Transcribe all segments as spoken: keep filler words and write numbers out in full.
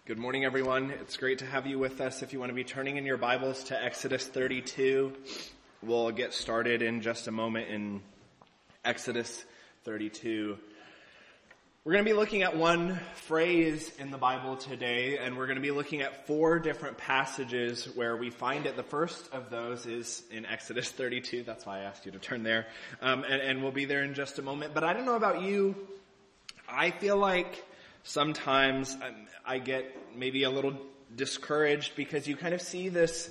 Good morning, everyone. It's great to have you with us. If you want to be turning in your Bibles to Exodus thirty-two, we'll get started in just a moment in Exodus thirty-two. We're going to be looking at one phrase in the Bible today, and we're going to be looking at four different passages where we find it. The first of those is in Exodus thirty-two. That's why I asked you to turn there. Um, and, and we'll be there in just a moment. But I don't know about you. I feel like sometimes I get maybe a little discouraged because you kind of see this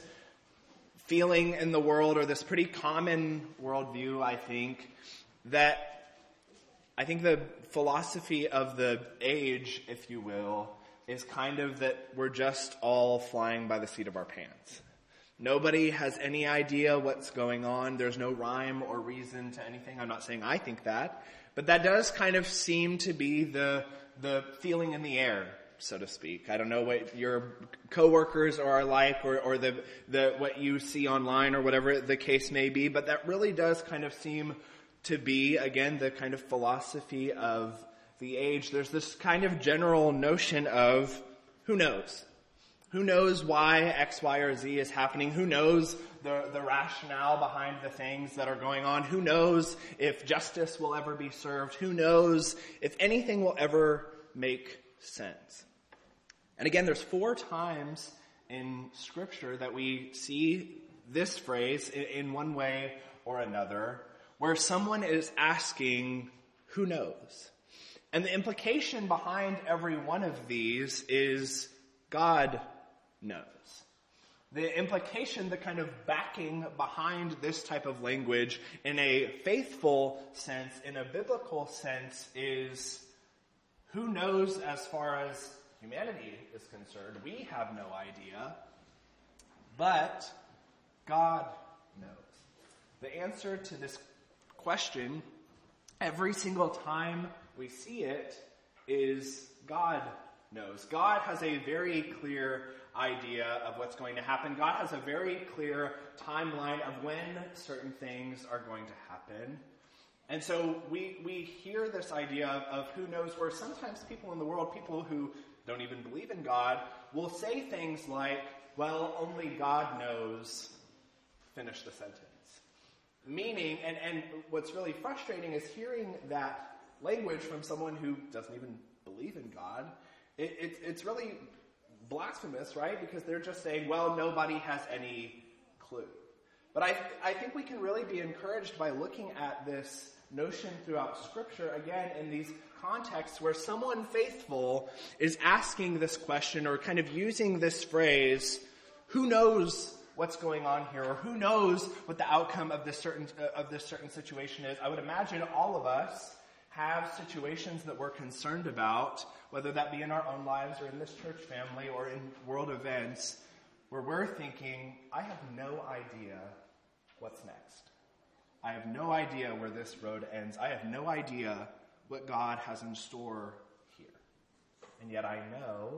feeling in the world, or this pretty common worldview, I think, that I think the philosophy of the age, if you will, is kind of that we're just all flying by the seat of our pants. Nobody has any idea what's going on. There's no rhyme or reason to anything. I'm not saying I think that, but that does kind of seem to be the the feeling in the air, so to speak. I don't know what your coworkers are like, or, or the, the, what you see online, or whatever the case may be, but that really does kind of seem to be, again, the kind of philosophy of the age. There's this kind of general notion of who knows? Who knows why X, Y, or Z is happening? Who knows the, the rationale behind the things that are going on? Who knows if justice will ever be served? Who knows if anything will ever make sense? And again, there's four times in Scripture that we see this phrase in, in one way or another, where someone is asking, who knows? And the implication behind every one of these is God knows. The implication, the kind of backing behind this type of language in a faithful sense, in a biblical sense, is who knows as far as humanity is concerned. We have no idea, but God knows. The answer to this question, every single time we see it, is God knows. God has a very clear idea of what's going to happen. God has a very clear timeline of when certain things are going to happen. And so we we hear this idea of, of who knows, where sometimes people in the world, people who don't even believe in God, will say things like, well, only God knows, finish the sentence. Meaning, and, and what's really frustrating is hearing that language from someone who doesn't even believe in God. It, it, it's really blasphemous, right? Because they're just saying, well, nobody has any clue. But I, I think we can really be encouraged by looking at this notion throughout Scripture, again, in these contexts where someone faithful is asking this question, or kind of using this phrase, who knows what's going on here, or who knows what the outcome of this certain uh, of this certain situation is. I would imagine all of us have situations that we're concerned about, whether that be in our own lives or in this church family or in world events, where we're thinking, I have no idea what's next. I have no idea where this road ends. I have no idea what God has in store here. And yet I know,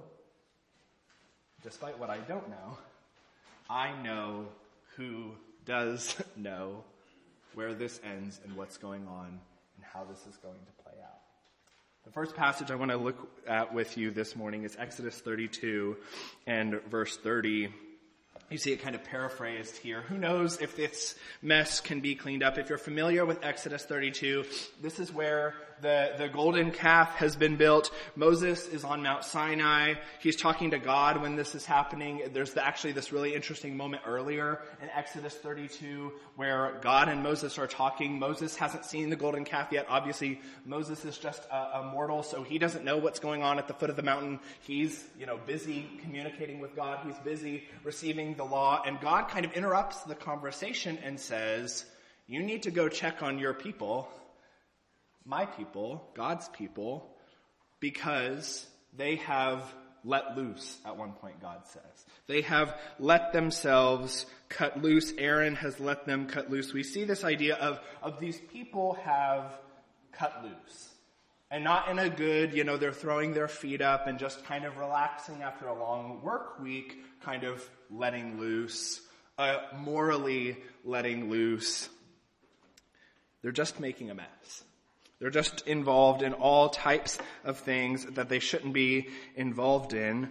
despite what I don't know, I know who does know where this ends and what's going on and how this is going to play out. The first passage I want to look at with you this morning is Exodus thirty-two and verse thirty. You see it kind of paraphrased here. Who knows if this mess can be cleaned up? If you're familiar with Exodus thirty-two, this is where the, the golden calf has been built. Moses is on Mount Sinai. He's talking to God when this is happening. There's the, actually this really interesting moment earlier in Exodus thirty-two where God and Moses are talking. Moses hasn't seen the golden calf yet. Obviously, Moses is just a, a mortal, so he doesn't know what's going on at the foot of the mountain. He's, you know, busy communicating with God. He's busy receiving the law, and God kind of interrupts the conversation and says, you need to go check on your people, my people, God's people, because they have let loose, at one point God says. They have let themselves cut loose. Aaron has let them cut loose. We see this idea of, of these people have cut loose. And not in a good, you know, they're throwing their feet up and just kind of relaxing after a long work week, kind of letting loose, uh, morally letting loose. They're just making a mess. They're just involved in all types of things that they shouldn't be involved in.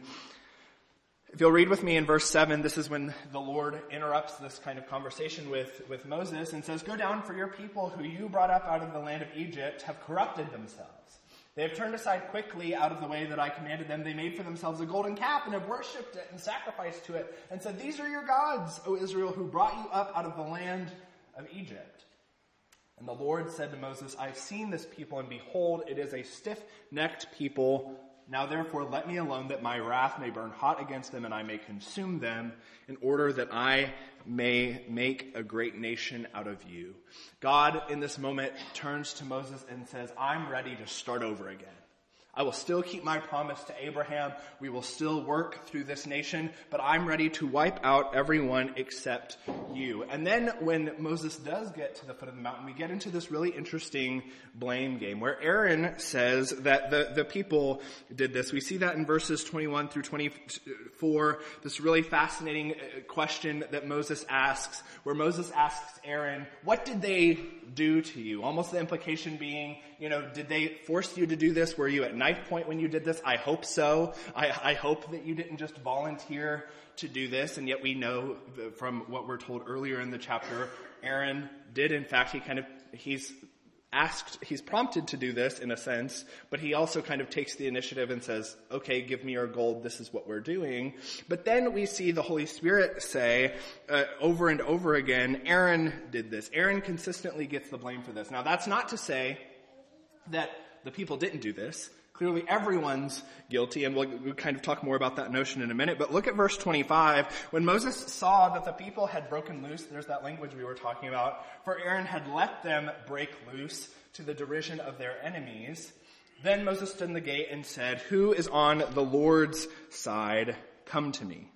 If you'll read with me in verse seven, this is when the Lord interrupts this kind of conversation with, with Moses and says, "Go down, for your people who you brought up out of the land of Egypt have corrupted themselves. They have turned aside quickly out of the way that I commanded them. They made for themselves a golden calf and have worshipped it and sacrificed to it and said, 'These are your gods, O Israel, who brought you up out of the land of Egypt.' And the Lord said to Moses, 'I've seen this people, and behold, it is a stiff-necked people. Now therefore let me alone, that my wrath may burn hot against them, and I may consume them, in order that I may make a great nation out of you.'" God, in this moment, turns to Moses and says, "I'm ready to start over again. I will still keep my promise to Abraham. We will still work through this nation, but I'm ready to wipe out everyone except you." And then when Moses does get to the foot of the mountain, we get into this really interesting blame game where Aaron says that the, the people did this. We see that in verses twenty-one through twenty-four, this really fascinating question that Moses asks, where Moses asks Aaron, "What did they do to you?" Almost the implication being, you know, did they force you to do this? Were you at knife point when you did this? I hope so. I, I hope that you didn't just volunteer to do this. And yet we know from what we're told earlier in the chapter, Aaron did, in fact, he kind of, he's asked, he's prompted to do this in a sense, but he also kind of takes the initiative and says, "Okay, give me your gold. This is what we're doing." But then we see the Holy Spirit say uh, over and over again, Aaron did this. Aaron consistently gets the blame for this. Now, that's not to say that the people didn't do this. Clearly everyone's guilty, and we'll, we'll kind of talk more about that notion in a minute. But look at verse twenty-five. When Moses saw that the people had broken loose, there's that language we were talking about, for Aaron had let them break loose to the derision of their enemies. Then Moses stood in the gate and said, "Who is on the Lord's side? Come to me."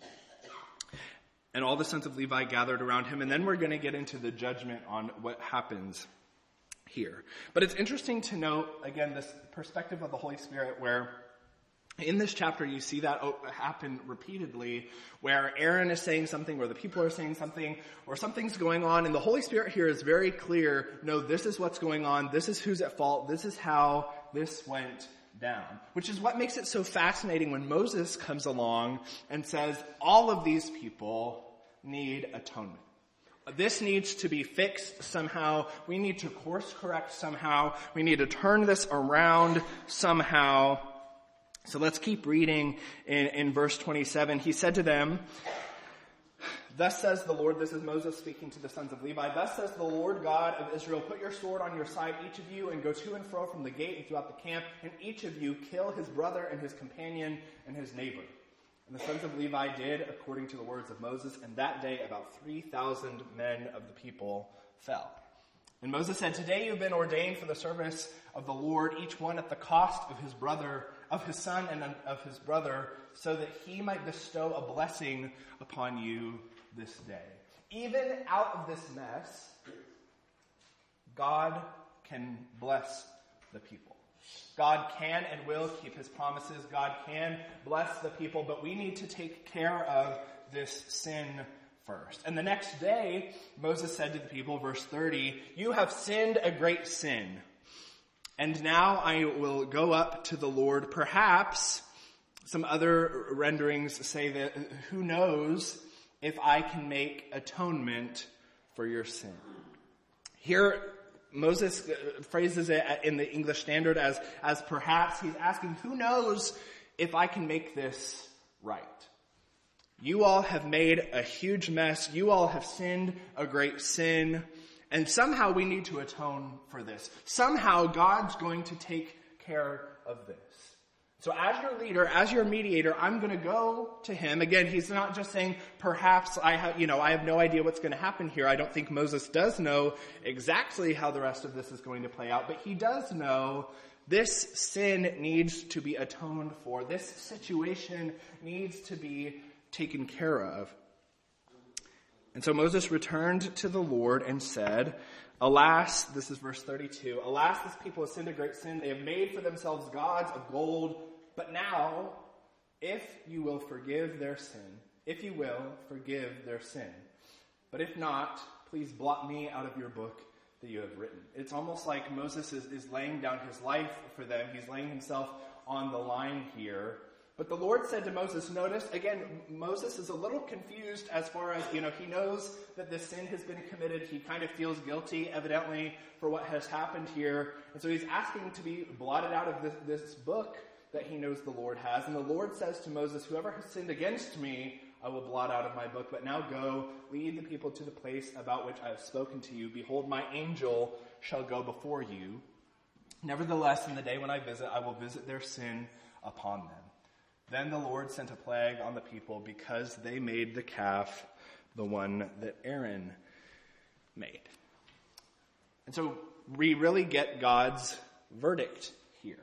And all the sons of Levi gathered around him, and then we're going to get into the judgment on what happens here. But it's interesting to note, again, this perspective of the Holy Spirit, where in this chapter you see that happen repeatedly, where Aaron is saying something, where the people are saying something, or something's going on, and the Holy Spirit here is very clear, no, this is what's going on, this is who's at fault, this is how this went down. Which is what makes it so fascinating when Moses comes along and says, all of these people need atonement. This needs to be fixed somehow. We need to course correct somehow. We need to turn this around somehow. So let's keep reading in, in verse twenty-seven. He said to them, "Thus says the Lord," this is Moses speaking to the sons of Levi, "Thus says the Lord God of Israel, put your sword on your side, each of you, and go to and fro from the gate and throughout the camp, and each of you kill his brother and his companion and his neighbor." And the sons of Levi did according to the words of Moses, and that day about three thousand men of the people fell. And Moses said, "Today you've been ordained for the service of the Lord, each one at the cost of his brother, of his son and of his brother, so that he might bestow a blessing upon you this day." Even out of this mess, God can bless the people. God can and will keep his promises. God can bless the people, but we need to take care of this sin first. And the next day, Moses said to the people, verse thirty, "You have sinned a great sin. And now I will go up to the Lord. Perhaps," some other renderings say that, "who knows if I can make atonement for your sin." Here, Moses phrases it in the English Standard as, as perhaps. He's asking, who knows if I can make this right? You all have made a huge mess. You all have sinned a great sin. And somehow we need to atone for this. Somehow God's going to take care of this. So as your leader, as your mediator, I'm going to go to him. Again, he's not just saying, perhaps I have, you know, I have no idea what's going to happen here. I don't think Moses does know exactly how the rest of this is going to play out, but he does know this sin needs to be atoned for. This situation needs to be taken care of. And so Moses returned to the Lord and said, "Alas," this is verse thirty-two, "alas, this people have sinned a great sin. They have made for themselves gods of gold. But now, if you will forgive their sin, if you will forgive their sin. But if not, please blot me out of your book that you have written. It's almost like Moses is, is laying down his life for them. He's laying himself on the line here. But the Lord said to Moses, notice, again, Moses is a little confused as far as, you know, he knows that this sin has been committed. He kind of feels guilty, evidently, for what has happened here. And so he's asking to be blotted out of this, this book that he knows the Lord has. And the Lord says to Moses, whoever has sinned against me, I will blot out of my book. But now go, lead the people to the place about which I have spoken to you. Behold, my angel shall go before you. Nevertheless, in the day when I visit, I will visit their sin upon them. Then the Lord sent a plague on the people because they made the calf, the one that Aaron made. And so we really get God's verdict here.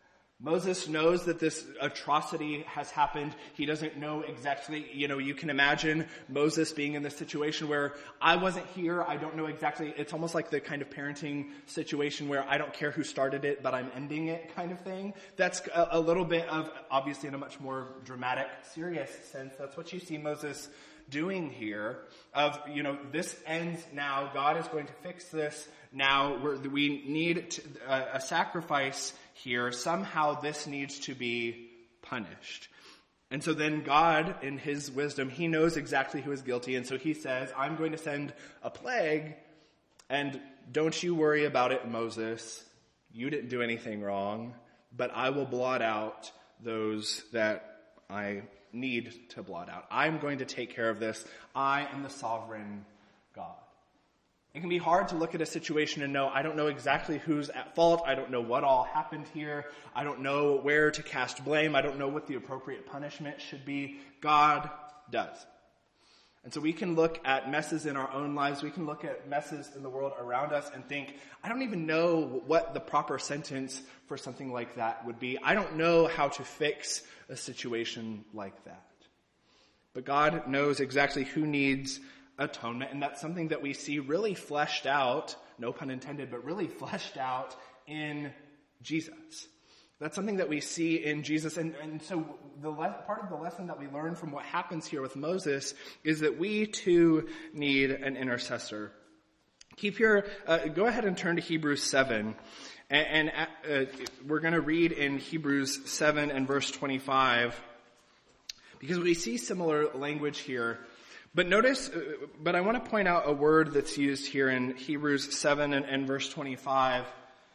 Moses knows that this atrocity has happened. He doesn't know exactly, you know, you can imagine Moses being in this situation where I wasn't here, I don't know exactly. It's almost like the kind of parenting situation where I don't care who started it, but I'm ending it kind of thing. That's a, a little bit of, obviously in a much more dramatic, serious sense, that's what you see Moses doing here of, you know, this ends now. God is going to fix this now. We're, we need to, uh, a sacrifice here. Somehow this needs to be punished. And so then God, in his wisdom, he knows exactly who is guilty. And so he says, I'm going to send a plague. And don't you worry about it, Moses. You didn't do anything wrong. But I will blot out those that I need to blot out. I'm going to take care of this. I am the sovereign God. It can be hard to look at a situation and know, I don't know exactly who's at fault. I don't know what all happened here. I don't know where to cast blame. I don't know what the appropriate punishment should be. God does. And so we can look at messes in our own lives. We can look at messes in the world around us and think, I don't even know what the proper sentence for something like that would be. I don't know how to fix a situation like that. But God knows exactly who needs atonement, and that's something that we see really fleshed out, no pun intended, but really fleshed out in Jesus. That's something that we see in Jesus. And, and so the le- part of the lesson that we learn from what happens here with Moses is that we too need an intercessor. Keep your, uh, go ahead and turn to Hebrews seven. And, and uh, we're going to read in Hebrews seven and verse twenty-five, because we see similar language here. But notice, uh, but I want to point out a word that's used here in Hebrews seven and, and verse twenty-five.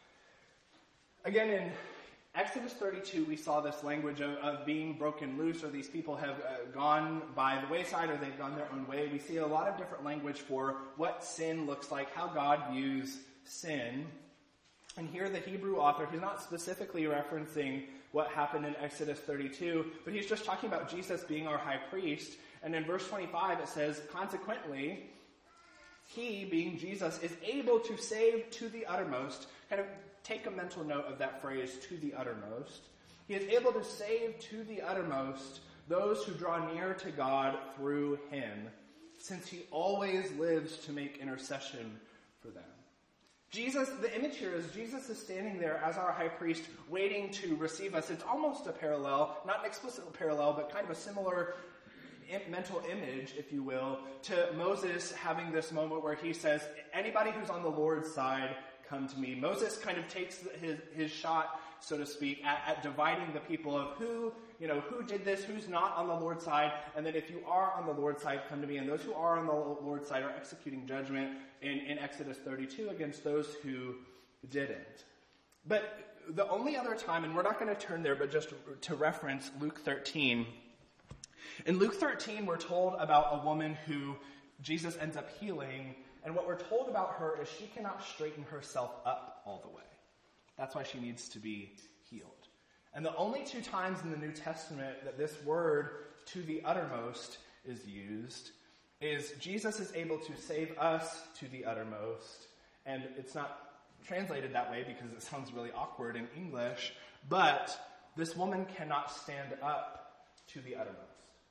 Again, in Exodus thirty-two, we saw this language of, of being broken loose, or these people have uh, gone by the wayside, or they've gone their own way. We see a lot of different language for what sin looks like, how God views sin. And here the Hebrew author, he's not specifically referencing what happened in Exodus thirty-two, but he's just talking about Jesus being our high priest. And in verse twenty-five it says, consequently, he, being Jesus, is able to save to the uttermost. Kind of take a mental note of that phrase, to the uttermost. He is able to save to the uttermost those who draw near to God through him, since he always lives to make intercession for them. Jesus, the image here is Jesus is standing there as our high priest, waiting to receive us. It's almost a parallel, not an explicit parallel, but kind of a similar mental image, if you will, to Moses having this moment where he says, anybody who's on the Lord's side, come to me. Moses kind of takes his, his shot, so to speak, at, at dividing the people of who, you know, who did this, who's not on the Lord's side, and then if you are on the Lord's side, come to me. And those who are on the Lord's side are executing judgment in, in Exodus thirty-two against those who didn't. But the only other time, and we're not going to turn there, but just to reference Luke thirteen. In Luke thirteen, we're told about a woman who Jesus ends up healing, and what we're told about her is she cannot straighten herself up all the way. That's why she needs to be healed. And the only two times in the New Testament that this word, to the uttermost, is used is Jesus is able to save us to the uttermost. And it's not translated that way because it sounds really awkward in English, but this woman cannot stand up to the uttermost.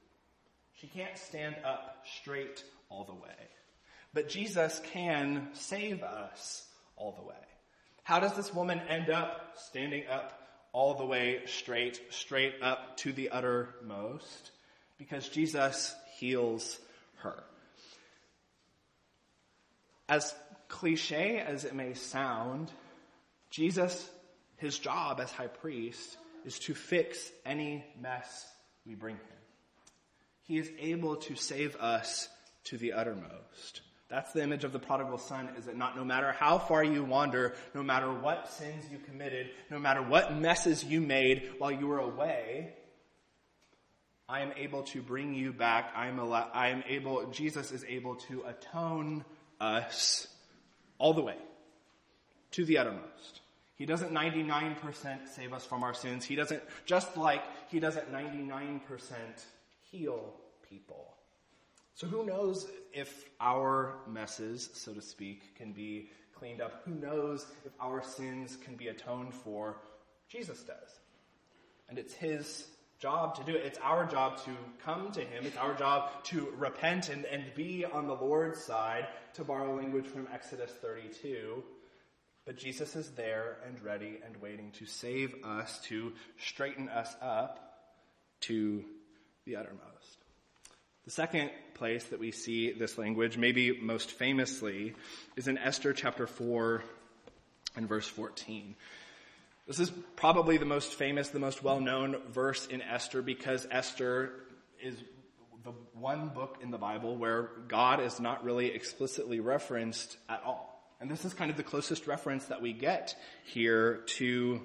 She can't stand up straight all the way. But Jesus can save us all the way. How does this woman end up standing up all the way straight, straight up to the uttermost? Because Jesus heals her. As cliche as it may sound, Jesus, his job as high priest is to fix any mess we bring him. He is able to save us to the uttermost. That's the image of the prodigal son, is that not no matter how far you wander, no matter what sins you committed, no matter what messes you made while you were away, I am able to bring you back. I am, al- I am able, Jesus is able to atone us all the way to the uttermost. He doesn't ninety-nine percent save us from our sins. He doesn't, just like he doesn't ninety-nine percent heal people. So who knows if our messes, so to speak, can be cleaned up? Who knows if our sins can be atoned for? Jesus does. And it's his job to do it. It's our job to come to him. It's our job to repent and, and be on the Lord's side, to borrow language from Exodus thirty-two. But Jesus is there and ready and waiting to save us, to straighten us up to the uttermost. The second place that we see this language, maybe most famously, is in Esther chapter four and verse fourteen. This is probably the most famous, the most well-known verse in Esther, because Esther is the one book in the Bible where God is not really explicitly referenced at all. And this is kind of the closest reference that we get here to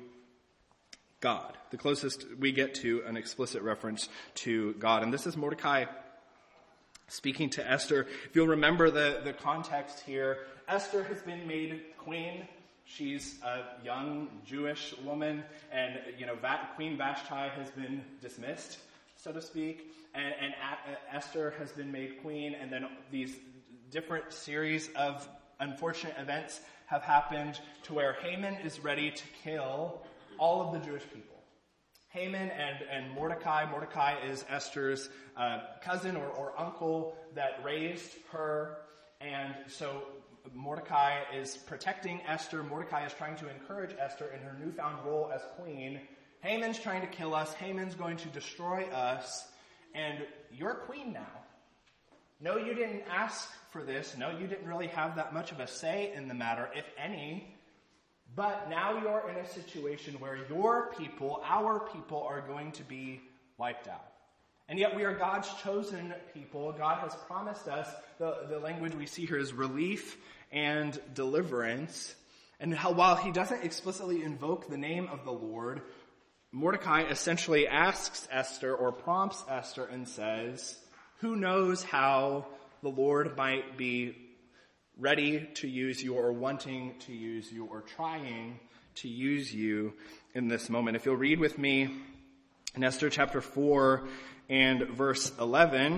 God. The closest we get to an explicit reference to God. And this is Mordecai speaking to Esther. If you'll remember the, the context here, Esther has been made queen. She's a young Jewish woman, and, you know, Va- Queen Vashti has been dismissed, so to speak, and, and a- Esther has been made queen, and then these different series of unfortunate events have happened to where Haman is ready to kill all of the Jewish people. Haman and, and Mordecai. Mordecai is Esther's uh, cousin or, or uncle that raised her. And so Mordecai is protecting Esther. Mordecai is trying to encourage Esther in her newfound role as queen. Haman's trying to kill us. Haman's going to destroy us. And you're queen now. No, you didn't ask for this. No, you didn't really have that much of a say in the matter, if any. But now you're in a situation where your people, our people, are going to be wiped out. And yet we are God's chosen people. God has promised us, the, the language we see here is relief and deliverance. And how, while he doesn't explicitly invoke the name of the Lord, Mordecai essentially asks Esther, or prompts Esther, and says, who knows how the Lord might be ready to use you, or wanting to use you, or trying to use you in this moment. If you'll read with me in Esther chapter four and verse eleven,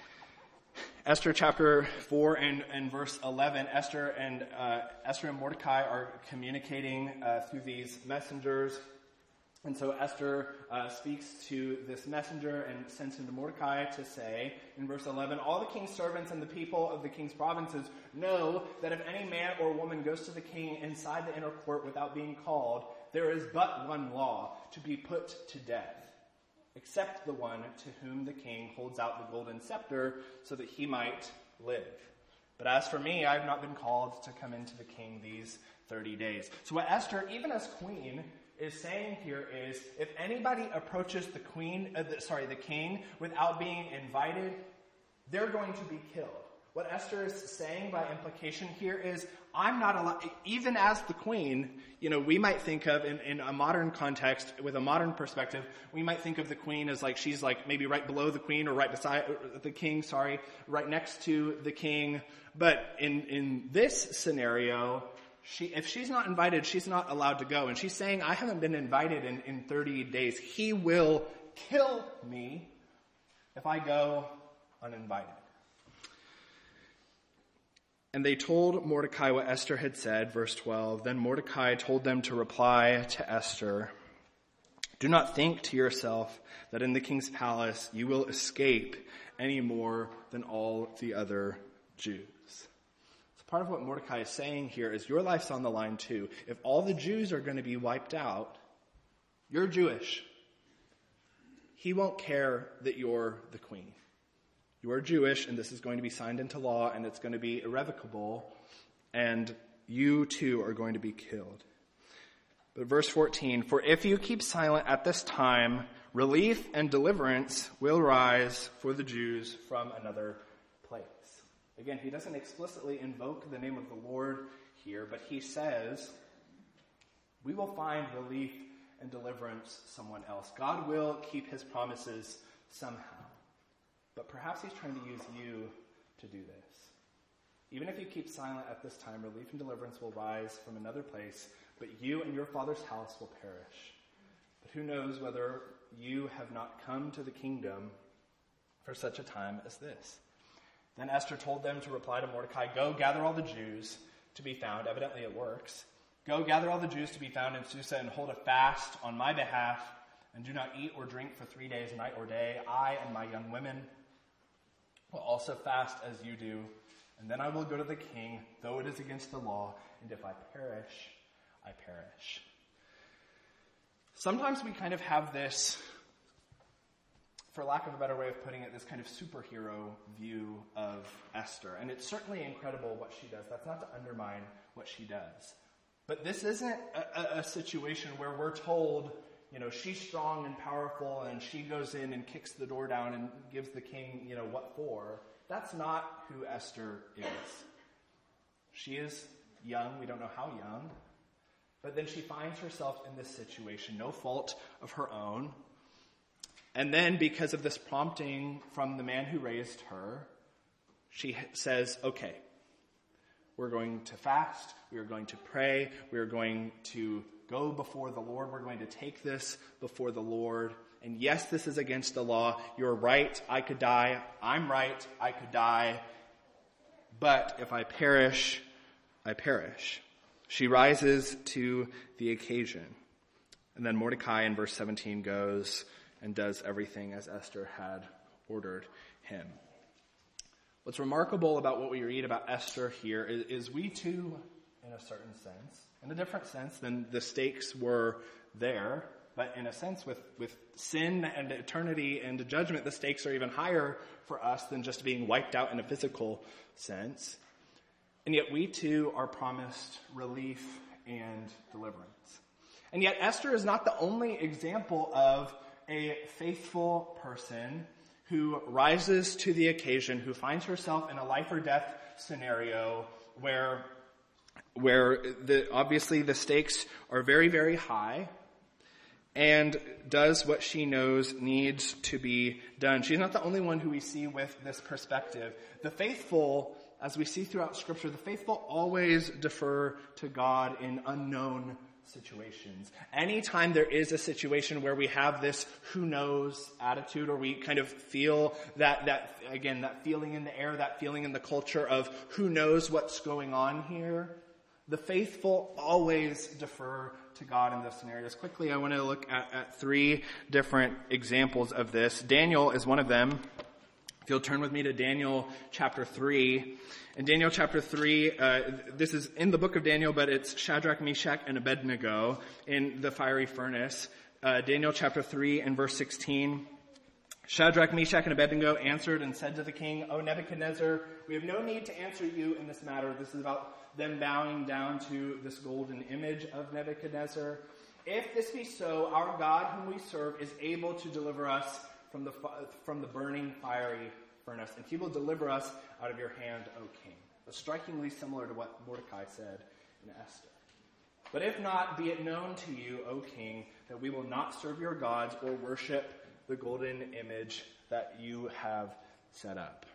Esther chapter four and, and verse eleven, Esther and uh, Esther and Mordecai are communicating uh, through these messengers. And so Esther uh, speaks to this messenger and sends him to Mordecai to say, in verse eleven, all the king's servants and the people of the king's provinces know that if any man or woman goes to the king inside the inner court without being called, there is but one law, to be put to death, except the one to whom the king holds out the golden scepter so that he might live. But as for me, I have not been called to come into the king these thirty days. So what Esther, even as queen, is saying here is, if anybody approaches the queen, uh, the, sorry, the king without being invited, they're going to be killed. What Esther is saying by implication here is, I'm not allowed, even as the queen, you know, we might think of, in, in a modern context, with a modern perspective, we might think of the queen as like, she's like maybe right below the queen, or right beside the king, sorry, right next to the king. But in, in this scenario, She, if she's not invited, she's not allowed to go. And she's saying, I haven't been invited in, in thirty days. He will kill me if I go uninvited. And they told Mordecai what Esther had said, verse twelve. Then Mordecai told them to reply to Esther, do not think to yourself that in the king's palace you will escape any more than all the other Jews. Part of what Mordecai is saying here is, your life's on the line too. If all the Jews are going to be wiped out, you're Jewish. He won't care that you're the queen. You are Jewish, and this is going to be signed into law, and it's going to be irrevocable. and you too are going to be killed. But verse fourteen, for if you keep silent at this time, relief and deliverance will rise for the Jews from another place. Again, he doesn't explicitly invoke the name of the Lord here, but he says, we will find relief and deliverance someone else. God will keep his promises somehow. But perhaps he's trying to use you to do this. Even if you keep silent at this time, relief and deliverance will rise from another place, but you and your father's house will perish. But who knows whether you have not come to the kingdom for such a time as this. Then Esther told them to reply to Mordecai, go gather all the Jews to be found. Evidently it works. Go gather all the Jews to be found in Susa and hold a fast on my behalf, and do not eat or drink for three days, night or day. I and my young women will also fast as you do, and then I will go to the king, though it is against the law, and if I perish, I perish. Sometimes we kind of have this, for lack of a better way of putting it, this kind of superhero view of Esther. And it's certainly incredible what she does. That's not to undermine what she does. But this isn't a, a, a situation where we're told, you know, she's strong and powerful and she goes in and kicks the door down and gives the king, you know, what for. That's not who Esther is. She is young. We don't know how young. But then she finds herself in this situation, no fault of her own. And then because of this prompting from the man who raised her, she says, okay, we're going to fast, we are going to pray, we are going to go before the Lord, we're going to take this before the Lord. And yes, this is against the law. You're right, I could die. I'm right, I could die. But if I perish, I perish. She rises to the occasion. And then Mordecai in verse seventeen goes and does everything as Esther had ordered him. What's remarkable about what we read about Esther here is, is we too, in a certain sense, in a different sense than the stakes were there, but in a sense with, with sin and eternity and judgment, the stakes are even higher for us than just being wiped out in a physical sense. And yet we too are promised relief and deliverance. And yet Esther is not the only example of a faithful person who rises to the occasion, who finds herself in a life or death scenario where, where the, obviously the stakes are very, very high, and does what she knows needs to be done. She's not the only one who we see with this perspective. The faithful, as we see throughout Scripture, the faithful always defer to God in unknown situations. Anytime there is a situation where we have this who knows attitude, or we kind of feel that, that again, that feeling in the air, that feeling in the culture of who knows what's going on here, the faithful always defer to God in those scenarios. Quickly, I want to look at, at three different examples of this. Daniel is one of them. If you'll turn with me to Daniel chapter three. In Daniel chapter three, uh, this is in the book of Daniel, but it's Shadrach, Meshach, and Abednego in the fiery furnace. Uh, Daniel chapter three and verse sixteen. Shadrach, Meshach, and Abednego answered and said to the king, O Nebuchadnezzar, we have no need to answer you in this matter. This is about them bowing down to this golden image of Nebuchadnezzar. If this be so, our God whom we serve is able to deliver us from the from the burning fiery furnace, and he will deliver us out of your hand, O king. But strikingly similar to what Mordecai said in Esther. But if not, be it known to you, O king, that we will not serve your gods or worship the golden image that you have set up.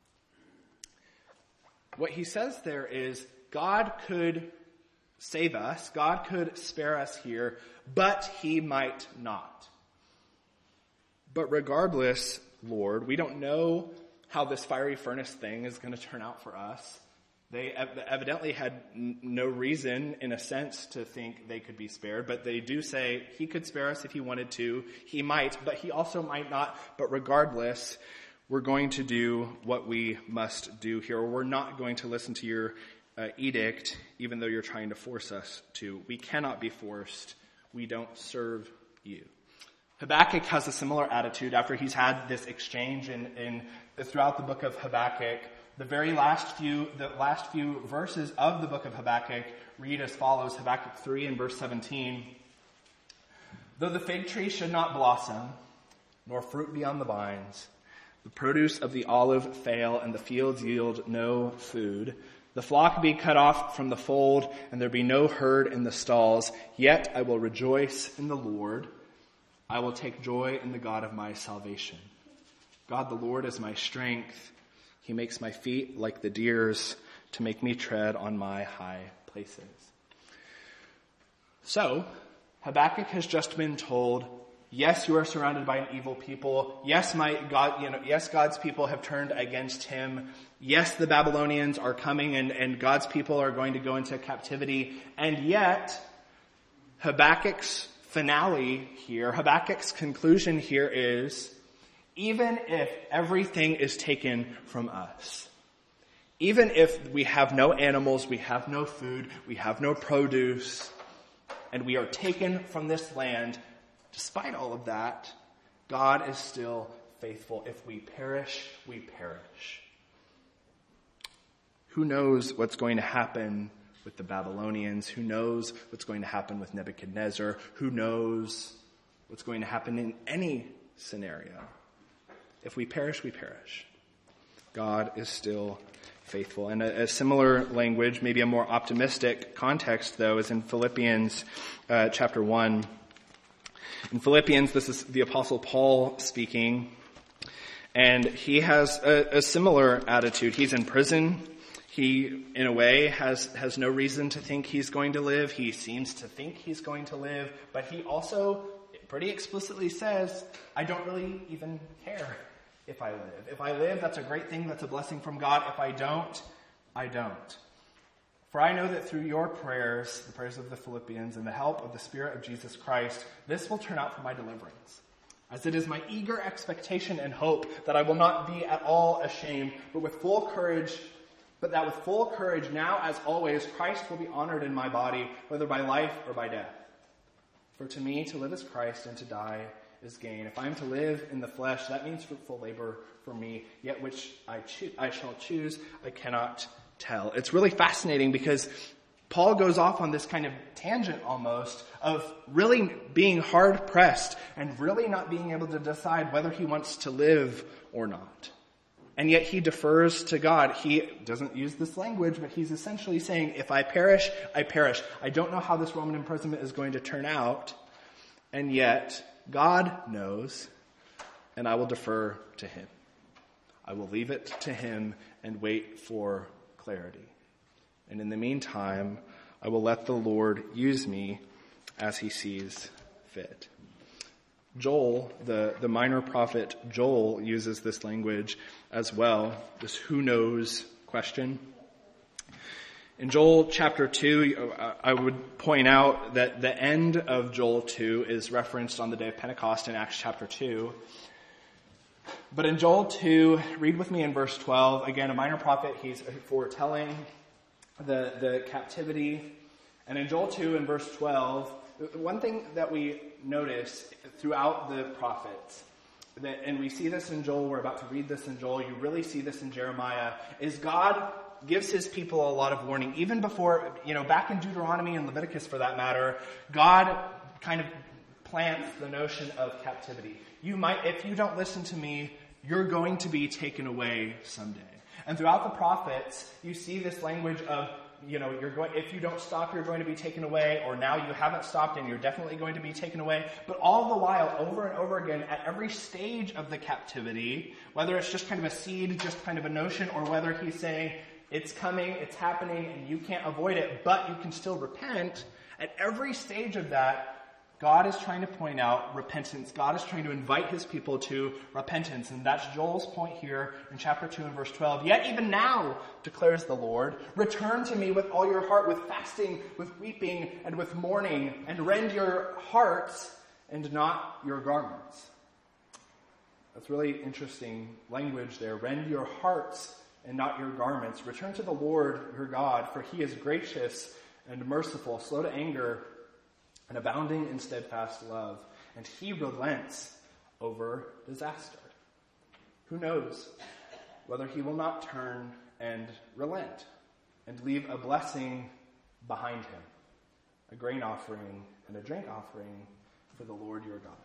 What he says there is, God could save us, God could spare us here, but he might not. But regardless, Lord, we don't know how this fiery furnace thing is going to turn out for us. They evidently had n- no reason, in a sense, to think they could be spared, but they do say he could spare us if he wanted to. He might, but he also might not. But regardless, we're going to do what we must do here. We're not going to listen to your uh, edict, even though you're trying to force us to. We cannot be forced. We don't serve you. Habakkuk has a similar attitude after he's had this exchange in, in throughout the book of Habakkuk The very last few, the last few verses of the book of Habakkuk read as follows, Habakkuk three and verse seventeen. Though the fig tree should not blossom, nor fruit be on the vines, the produce of the olive fail, and the fields yield no food, the flock be cut off from the fold, and there be no herd in the stalls, yet I will rejoice in the Lord. I will take joy in the God of my salvation. God the Lord is my strength. He makes my feet like the deer's, to make me tread on my high places. So, Habakkuk has just been told, yes, you are surrounded by an evil people. Yes, my God, you know, yes, God's people have turned against him. Yes, the Babylonians are coming and, and God's people are going to go into captivity. And yet, Habakkuk's finale here, Habakkuk's conclusion here is, even if everything is taken from us, even if we have no animals, we have no food, we have no produce, and we are taken from this land, despite all of that, God is still faithful. If we perish, we perish. Who knows what's going to happen with the Babylonians? Who knows what's going to happen with Nebuchadnezzar? Who knows what's going to happen in any scenario? If we perish, we perish. God is still faithful. And a, a similar language, maybe a more optimistic context, though, is in Philippians uh, chapter one. In Philippians, this is the Apostle Paul speaking, and he has a, a similar attitude. He's in prison. He, in a way, has, has no reason to think he's going to live. He seems to think he's going to live, but he also pretty explicitly says, I don't really even care if I live. If I live, that's a great thing. That's a blessing from God. If I don't, I don't. For I know that through your prayers, the prayers of the Philippians, and the help of the Spirit of Jesus Christ, this will turn out for my deliverance. As it is my eager expectation and hope that I will not be at all ashamed, but with full courage, but that with full courage, now as always, Christ will be honored in my body, whether by life or by death. For to me, to live is Christ, and to die is gain. If I am to live in the flesh, that means fruitful labor for me, yet which I, cho- I shall choose, I cannot tell. It's really fascinating because Paul goes off on this kind of tangent almost of really being hard pressed and really not being able to decide whether he wants to live or not. And yet he defers to God. He doesn't use this language, but he's essentially saying, if I perish, I perish. I don't know how this Roman imprisonment is going to turn out. And yet God knows, and I will defer to him. I will leave it to him and wait for clarity. And in the meantime, I will let the Lord use me as he sees fit. Joel, the, the minor prophet Joel, uses this language as well, this who knows question. In Joel chapter two, I would point out that the end of Joel two is referenced on the day of Pentecost in Acts chapter two. But in Joel two, read with me in verse twelve. Again, a minor prophet, he's foretelling the, the captivity. And in Joel two, in verse twelve, one thing that we notice throughout the prophets, that, and we see this in Joel, we're about to read this in Joel, you really see this in Jeremiah, is God gives his people a lot of warning. Even before, you know, back in Deuteronomy and Leviticus for that matter, God kind of plants the notion of captivity. You might, if you don't listen to me, you're going to be taken away someday. And throughout the prophets, you see this language of, you know, you're going, if you don't stop, you're going to be taken away, or now you haven't stopped and you're definitely going to be taken away. But all the while, over and over again, at every stage of the captivity, whether it's just kind of a seed, just kind of a notion, or whether he's saying, it's coming, it's happening, and you can't avoid it, but you can still repent. At every stage of that, God is trying to point out repentance. God is trying to invite his people to repentance. And that's Joel's point here in chapter two and verse twelve. Yet even now, declares the Lord, return to me with all your heart, with fasting, with weeping, and with mourning, and rend your hearts and not your garments. That's really interesting language there. Rend your hearts and not your garments. Return to the Lord your God, for he is gracious and merciful, slow to anger, and abounding in steadfast love, and he relents over disaster. Who knows whether he will not turn and relent and leave a blessing behind him, a grain offering and a drink offering for the Lord your God.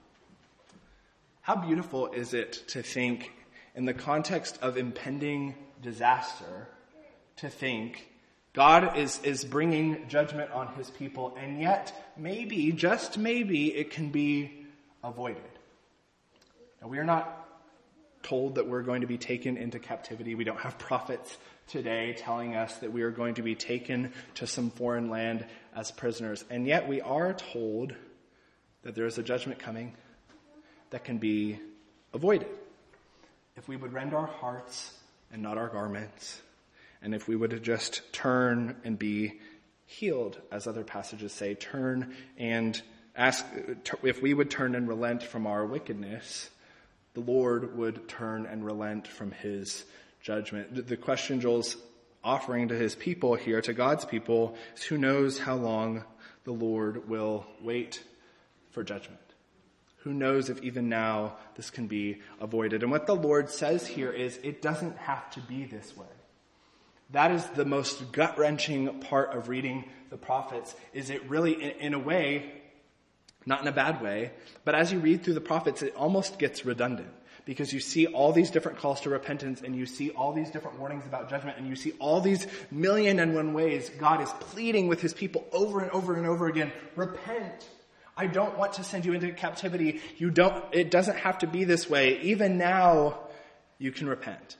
How beautiful is it to think, in the context of impending disaster, to think God is, is bringing judgment on his people, and yet maybe, just maybe, it can be avoided. Now, we are not told that we're going to be taken into captivity. We don't have prophets today telling us that we are going to be taken to some foreign land as prisoners. And yet we are told that there is a judgment coming that can be avoided if we would rend our hearts and not our garments, and if we would just turn and be healed, as other passages say, turn and ask, if we would turn and relent from our wickedness, the Lord would turn and relent from his judgment. The question Joel's offering to his people here, to God's people, is who knows how long the Lord will wait for judgment. Who knows if even now this can be avoided. And what the Lord says here is it doesn't have to be this way. That is the most gut-wrenching part of reading the prophets, is it really, in, in a way, not in a bad way, but as you read through the prophets, it almost gets redundant. Because you see all these different calls to repentance, and you see all these different warnings about judgment, and you see all these million and one ways God is pleading with his people over and over and over again, repent. I don't want to send you into captivity. You don't, it doesn't have to be this way. Even now, you can repent.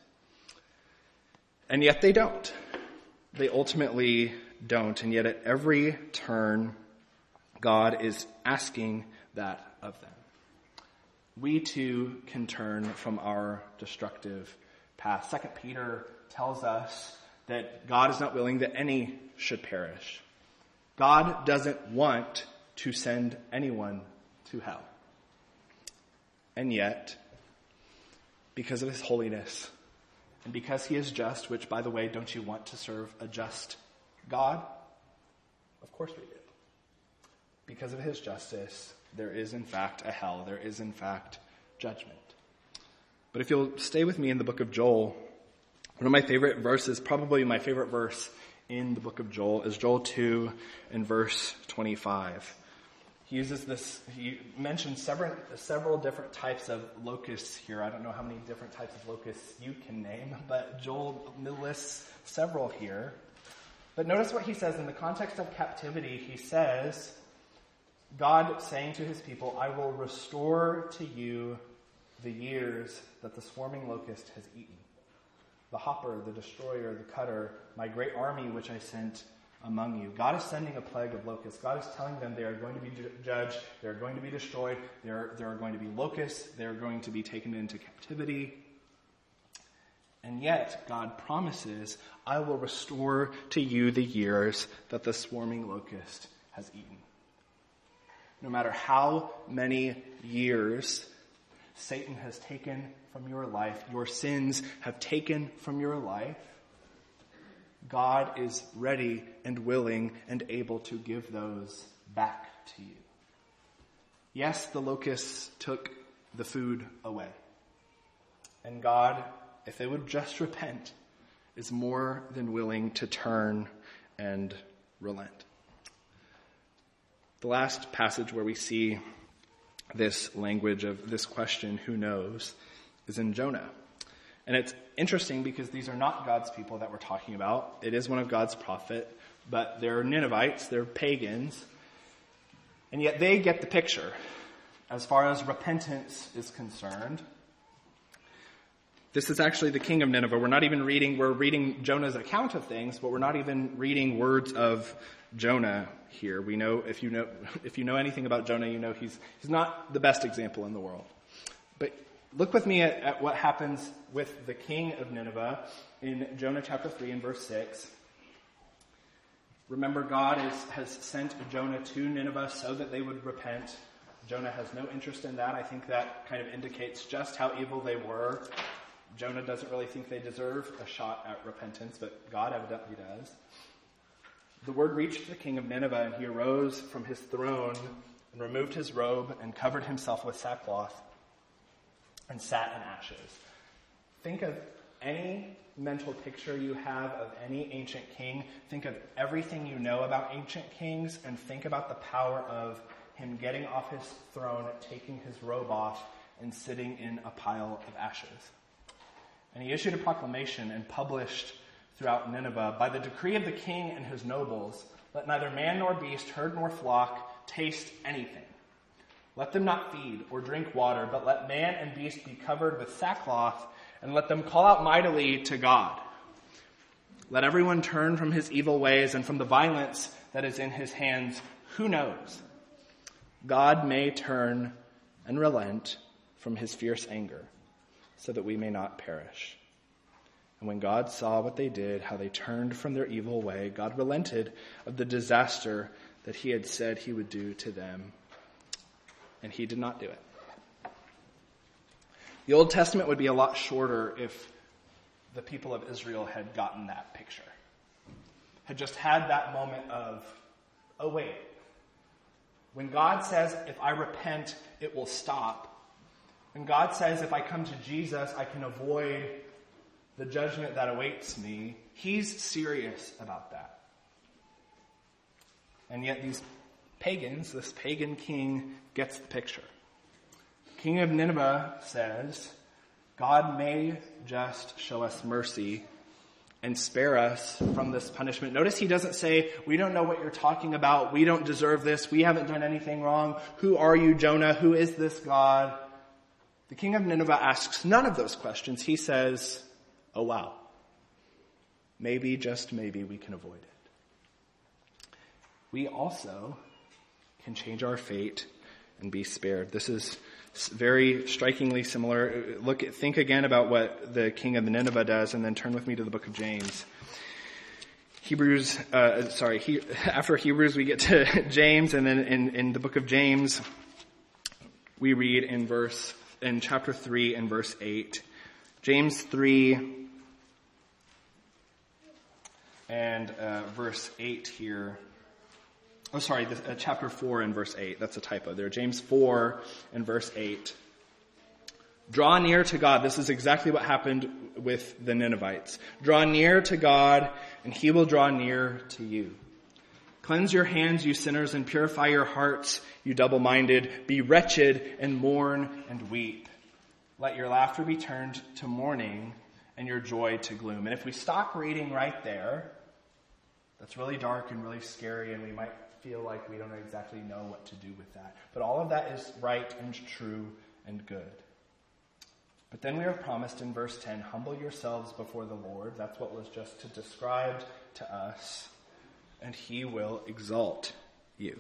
And yet they don't. They ultimately don't. And yet at every turn, God is asking that of them. We too can turn from our destructive path. Second Peter tells us that God is not willing that any should perish. God doesn't want to send anyone to hell. And yet, because of his holiness, and because he is just, which, by the way, don't you want to serve a just God? Of course we do. Because of his justice, there is in fact a hell. There is in fact judgment. But if you'll stay with me in the book of Joel, one of my favorite verses, probably my favorite verse in the book of Joel, is Joel two and verse twenty-five. He uses this, he mentions several, several different types of locusts here. I don't know how many different types of locusts you can name, but Joel lists several here. But notice what he says in the context of captivity. He says, God saying to his people, I will restore to you the years that the swarming locust has eaten. The hopper, the destroyer, the cutter, my great army which I sent among you. God is sending a plague of locusts. God is telling them they are going to be judged, they are going to be destroyed, there, there are going to be locusts, they are going to be taken into captivity. And yet, God promises, I will restore to you the years that the swarming locust has eaten. No matter how many years Satan has taken from your life, your sins have taken from your life, God is ready and willing and able to give those back to you. Yes, the locusts took the food away. And God, if they would just repent, is more than willing to turn and relent. The last passage where we see this language of this question, who knows, is in Jonah. And it's interesting because these are not God's people that we're talking about. It is one of God's prophet, but they're Ninevites, they're pagans. And yet they get the picture as far as repentance is concerned. This is actually the king of Nineveh. We're not even reading, we're reading Jonah's account of things, but we're not even reading words of Jonah here. We know, if you know, if you know anything about Jonah, you know he's, he's not the best example in the world. But look with me at, at what happens with the king of Nineveh in Jonah chapter three and verse six. Remember, God is, has sent Jonah to Nineveh so that they would repent. Jonah has no interest in that. I think that kind of indicates just how evil they were. Jonah doesn't really think they deserve a shot at repentance, but God evidently does. The word reached the king of Nineveh, and he arose from his throne and removed his robe and covered himself with sackcloth and sat in ashes. Think of any mental picture you have of any ancient king, think of everything you know about ancient kings and think about the power of him getting off his throne, taking his robe off, and sitting in a pile of ashes. And he issued a proclamation and published throughout Nineveh, by the decree of the king and his nobles, let neither man nor beast, herd nor flock taste anything. Let them not feed or drink water, but let man and beast be covered with sackcloth, and let them call out mightily to God. Let everyone turn from his evil ways and from the violence that is in his hands. Who knows? God may turn and relent from his fierce anger, so that we may not perish. And when God saw what they did, how they turned from their evil way, God relented of the disaster that he had said he would do to them. And he did not do it. The Old Testament would be a lot shorter if the people of Israel had gotten that picture. Had just had that moment of, oh wait, when God says, if I repent, it will stop. When God says, if I come to Jesus, I can avoid the judgment that awaits me, he's serious about that. And yet these pagans, this pagan king, gets the picture. King of Nineveh says, God may just show us mercy and spare us from this punishment. Notice he doesn't say, we don't know what you're talking about. We don't deserve this. We haven't done anything wrong. Who are you, Jonah? Who is this God? The king of Nineveh asks none of those questions. He says, oh wow, maybe, just maybe, we can avoid it. We also can change our fate and be spared. This is very strikingly similar. Look, think again about what the king of Nineveh does, and then turn with me to the book of James. Hebrews, uh, sorry, he, after Hebrews we get to James, and then in, in the book of James we read in verse, in chapter three and verse eight. James three and uh, verse eight here. Oh, sorry, this, uh, chapter four and verse eight. That's a typo there. James four and verse eight. Draw near to God. This is exactly what happened with the Ninevites. Draw near to God, and he will draw near to you. Cleanse your hands, you sinners, and purify your hearts, you double-minded. Be wretched and mourn and weep. Let your laughter be turned to mourning and your joy to gloom. And if we stop reading right there, that's really dark and really scary, and we might feel like we don't exactly know what to do with that. But all of that is right and true and good. But then we are promised in verse ten, humble yourselves before the Lord. That's what was just described to us. And he will exalt you.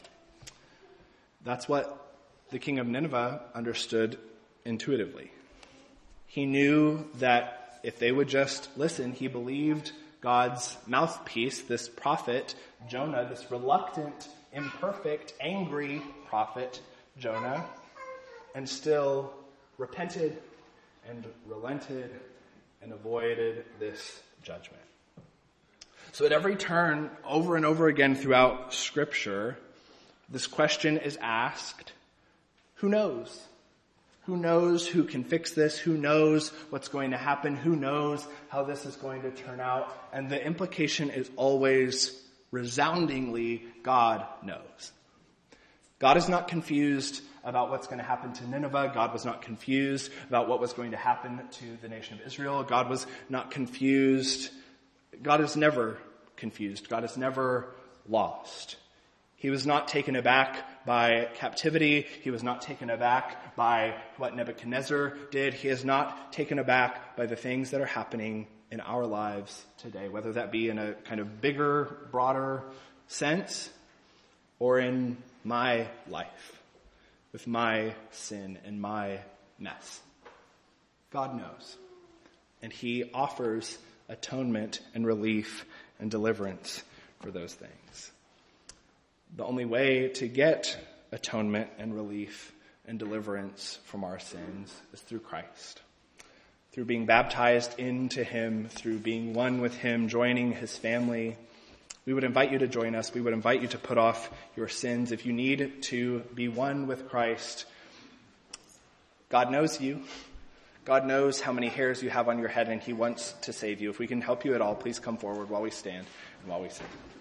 That's what the king of Nineveh understood intuitively. He knew that if they would just listen, he believed God's mouthpiece, this prophet, Jonah, this reluctant, imperfect, angry prophet, Jonah, and still repented and relented and avoided this judgment. So at every turn, over and over again throughout Scripture, this question is asked, who knows? Who knows who can fix this? Who knows what's going to happen? Who knows how this is going to turn out? And the implication is always resoundingly, God knows. God is not confused about what's going to happen to Nineveh. God was not confused about what was going to happen to the nation of Israel. God was not confused. God is never confused. God is never lost. He was not taken aback by captivity. He was not taken aback by what Nebuchadnezzar did. He is not taken aback by the things that are happening in our lives today, whether that be in a kind of bigger, broader sense or in my life with my sin and my mess. God knows. And he offers atonement and relief and deliverance for those things. The only way to get atonement and relief and deliverance from our sins is through Christ. Through being baptized into him, through being one with him, joining his family. We would invite you to join us. We would invite you to put off your sins. If you need to be one with Christ, God knows you. God knows how many hairs you have on your head, and he wants to save you. If we can help you at all, please come forward while we stand and while we sing.